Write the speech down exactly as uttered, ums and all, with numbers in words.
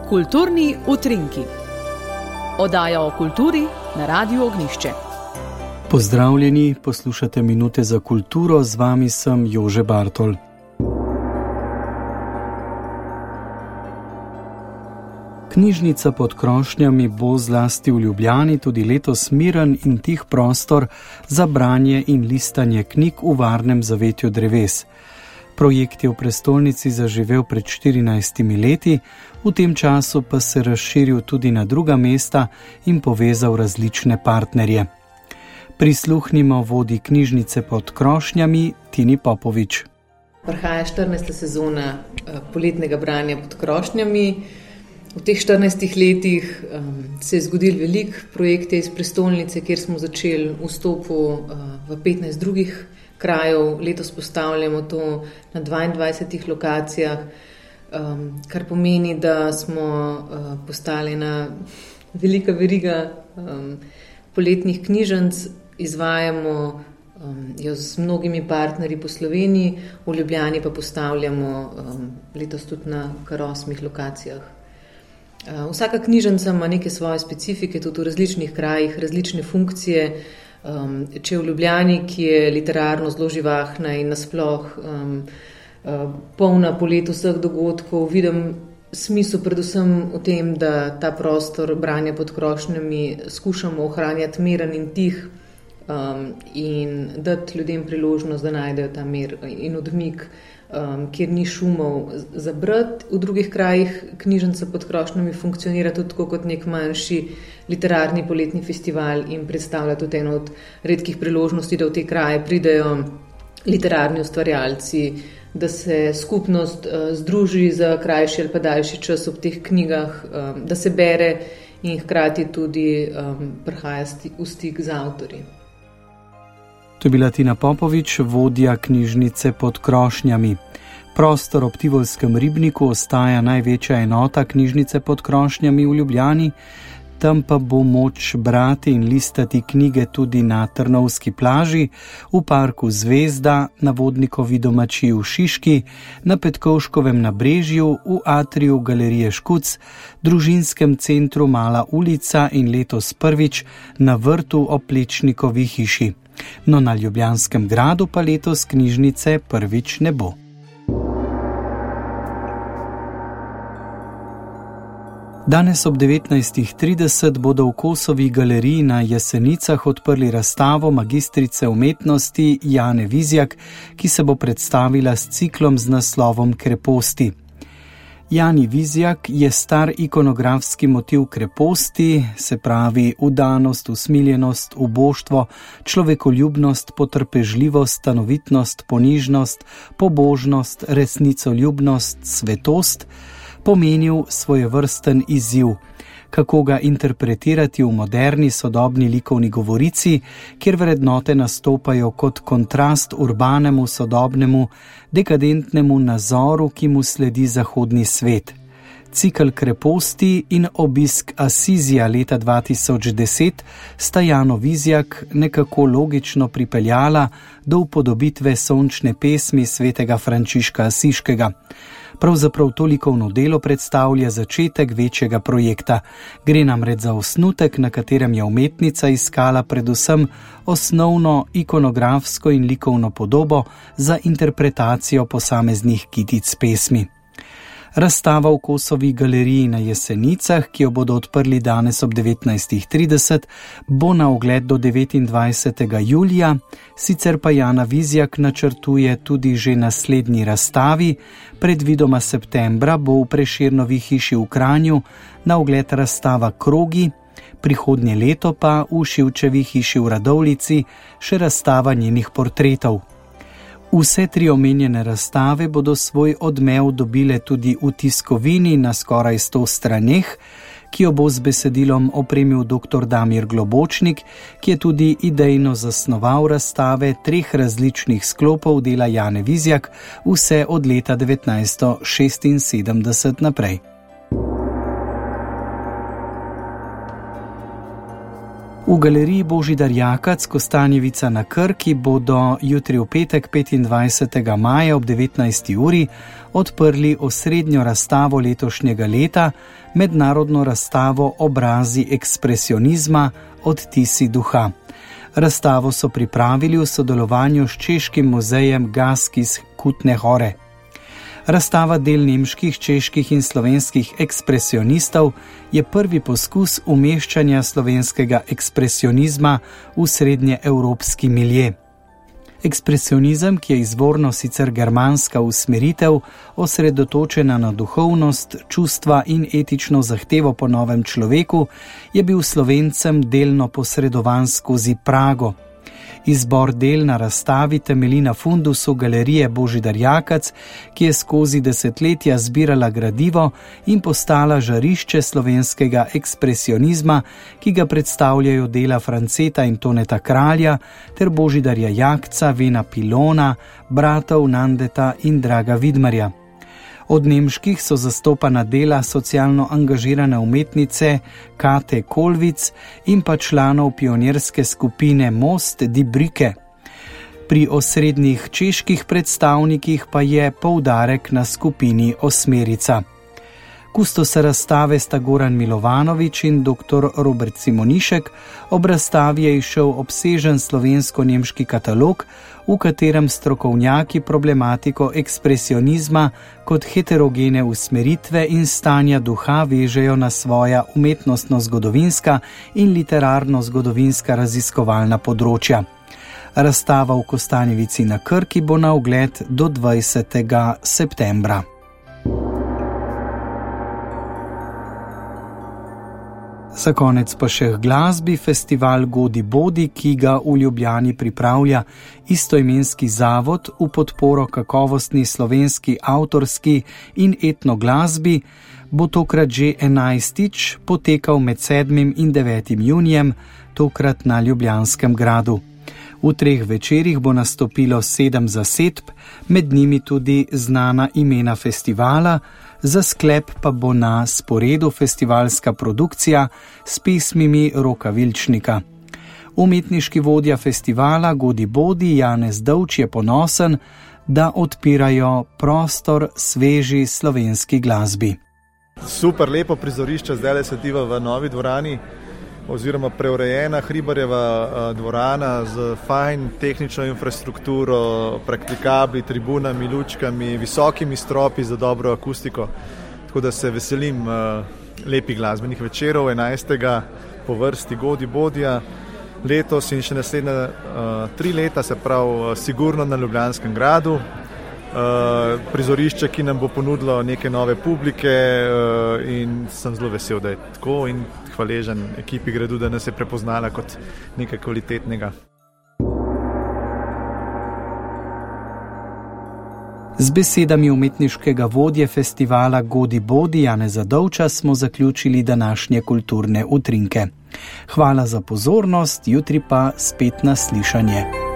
Kulturni utrinki. Oddaja o kulturi na Radiu Ognjišče. Pozdravljeni, poslušate Minute za kulturo, z vami sem Jože Bartol. Knjižnica pod krošnjami bo zlasti v Ljubljani tudi letos miren in tih prostor za branje in listanje knjig v varnem zavetju dreves. Projekt je v prestolnici zaživel pred štirinajstimi leti, v tem času pa se razširil tudi na druga mesta in povezal različne partnerje. Prisluhnimo vodji knjižnice pod krošnjami Tini Popovič. Prihaja štirinajsta sezona poletnega branja pod krošnjami. V teh štirinajstih letih um, se je zgodil veliko projekte iz prestolnice, kjer smo začeli vstopu uh, v petnajst drugih krajev. Letos postavljamo to na dvaindvajsetih lokacijah, um, kar pomeni, da smo uh, postali ena velika veriga um, poletnih knjižnic. Izvajamo um, jo z mnogimi partnerji po Sloveniji, v Ljubljani pa postavljamo um, letos tudi na kar osmih lokacijah. Vsaka knjižnica ima neke svoje specifike, tudi v različnih krajih, različne funkcije. Um, če v Ljubljani, ki je literarno zelo živahna in nasploh um, uh, polna po letu vseh dogodkov, vidim smisel predvsem v tem, da ta prostor branja pod krošnjami skušamo ohranjati miren in tih um, in dati ljudem priložnost, da najdejo ta mir in odmik, Um, kjer ni šumov za brati. V drugih krajih knjižnica pod krošnjami funkcionira tudi kot nek manjši literarni poletni festival in predstavlja tudi eno od redkih priložnosti, da v te kraje pridejo literarni ustvarjalci, da se skupnost uh, združi za krajši ali pa daljši čas ob teh knjigah, um, da se bere in hkrati tudi um, prihaja v stik z avtorji. To je bila Tina Popovič, vodja knjižnice pod krošnjami. Prostor ob Tivolskem ribniku ostaja največja enota knjižnice pod krošnjami v Ljubljani, tam pa bo moč brati in listati knjige tudi na Trnovski plaži, v parku Zvezda, na Vodnikovi domačiji v Šiški, na Petkovškovem nabrežju, v atriju Galerije Škuc, družinskem centru Mala ulica in letos prvič na vrtu ob Plečnikovi hiši. No, na Ljubljanskem gradu pa letos knjižnice prvič ne bo. Danes ob devetnajstih trideset bodo v Kosovi galeriji na Jesenicah odprli razstavo magistrice umetnosti Jane Vizjak, ki se bo predstavila s ciklom z naslovom Kreposti. Jani Vizjak je star ikonografski motiv kreposti, se pravi vdanost, usmiljenost, uboštvo, človekoljubnost, potrpežljivost, stanovitnost, ponižnost, pobožnost, resnicoljubnost, svetost, pomenil svojevrsten izziv, kako ga interpretirati v moderni sodobni likovni govorici, kjer vrednote nastopajo kot kontrast urbanemu, sodobnemu, dekadentnemu nazoru, ki mu sledi zahodni svet. Cikel Kreposti in obisk Asizija leta dva tisoč deset sta Jano Vizjak nekako logično pripeljala do upodobitve sončne pesmi svetega Frančiška Asiškega. Pravzaprav to likovno delo predstavlja začetek večjega projekta. Gre namreč za osnutek, na katerem je umetnica iskala predvsem osnovno ikonografsko in likovno podobo za interpretacijo posameznih kitic pesmi. Razstava v Kosovi galeriji na Jesenicah, ki jo bodo odprli danes ob devetnajstih trideset, bo na ogled do devetindvajsetega julija, sicer pa Jana Vizjak načrtuje tudi že naslednji razstavi, predvidoma septembra bo v Prešernovi hiši v Kranju na ogled razstava Krogi, prihodnje leto pa v Šivčevi hiši v Radovljici še razstava njenih portretov. Vse tri omenjene razstave bodo svoj odmev dobile tudi v tiskovini na skoraj sto straneh, ki jo bo z besedilom opremil doktor Damir Globočnik, ki je tudi idejno zasnoval razstave treh različnih sklopov dela Jane Vizjak, vse od leta devetnajststo šestinsedemdeset naprej. V galeriji Božidar Jakac, Kostanjevica na Krki, bodo jutri v petek petindvajsetega maja ob devetnajsti uri odprli osrednjo razstavo letošnjega leta, mednarodno razstavo Obrazi ekspresionizma, odtisi duha. Razstavo so pripravili v sodelovanju s češkim muzejem Gask iz Kutne Hore. Razstava del nemških, čeških in slovenskih ekspresionistov je prvi poskus umeščanja slovenskega ekspresionizma v srednjeevropski milje. Ekspresionizem, ki je izvorno sicer germanska usmeritev, osredotočena na duhovnost, čustva in etično zahtevo po novem človeku, je bil Slovencem delno posredovan skozi Prago. Izbor del na razstavi temelji na fundusu galerije Božidar Jakac, ki je skozi desetletja zbirala gradivo in postala žarišče slovenskega ekspresionizma, ki ga predstavljajo dela Franceta in Toneta Kralja ter Božidarja Jakca, Vena Pilona, bratov Nandeta in Draga Vidmarja. Od nemških so zastopana dela socialno angažirane umetnice Kate Kolvic in pa članov pionirske skupine Most Die Brücke. Pri osrednjih čeških predstavnikih pa je poudarek na skupini Osmerica. Kustosa razstave sta Goran Milovanovič in doktor Robert Simonišek. Ob razstavi je izšel obsežen slovensko-nemški katalog, v katerem strokovnjaki problematiko ekspresionizma kot heterogene usmeritve in stanja duha vežejo na svoja umetnostno-zgodovinska in literarno-zgodovinska raziskovalna področja. Razstava v Kostanjevici na Krki bo na ogled do dvajsetega septembra. Za konec pa še k glasbi. Festival Godi Bodi, ki ga v Ljubljani pripravlja istoimenski zavod v podporo kakovostni slovenski avtorski in etno glasbi, bo tokrat že enajstič potekal med sedmim in devetim junijem, tokrat na Ljubljanskem gradu. V treh večerih bo nastopilo sedem zasedb, med njimi tudi znana imena festivala, za sklep pa bo na sporedu festivalska produkcija s pesmimi Roka Vilčnika. Umetniški vodja festivala Godi Bodi Janez Dovč je ponosen, da odpirajo prostor sveži slovenski glasbi. Super lepo prizorišče zdaj se diva v novi dvorani, oziroma preurejena Hribarjeva dvorana z fajn tehnično infrastrukturo, praktikabli, tribunami, lučkami, visokimi stropi za dobro akustiko. Tako da se veselim lepih glasbenih večerov, enajstega po vrsti Godi Bodija, letos in še naslednja tri leta, se pravi sigurno na Ljubljanskem gradu. Prizorišče, ki nam bo ponudilo neke nove publike in sem zelo vesel, da je tako in hvaležen ekipi gradu, da nas je prepoznala kot nekaj kvalitetnega. Z besedami umetniškega vodje festivala Godi Bodi Janeza Dovča smo zaključili današnje kulturne utrinke. Hvala za pozornost, jutri pa spet na slišanje.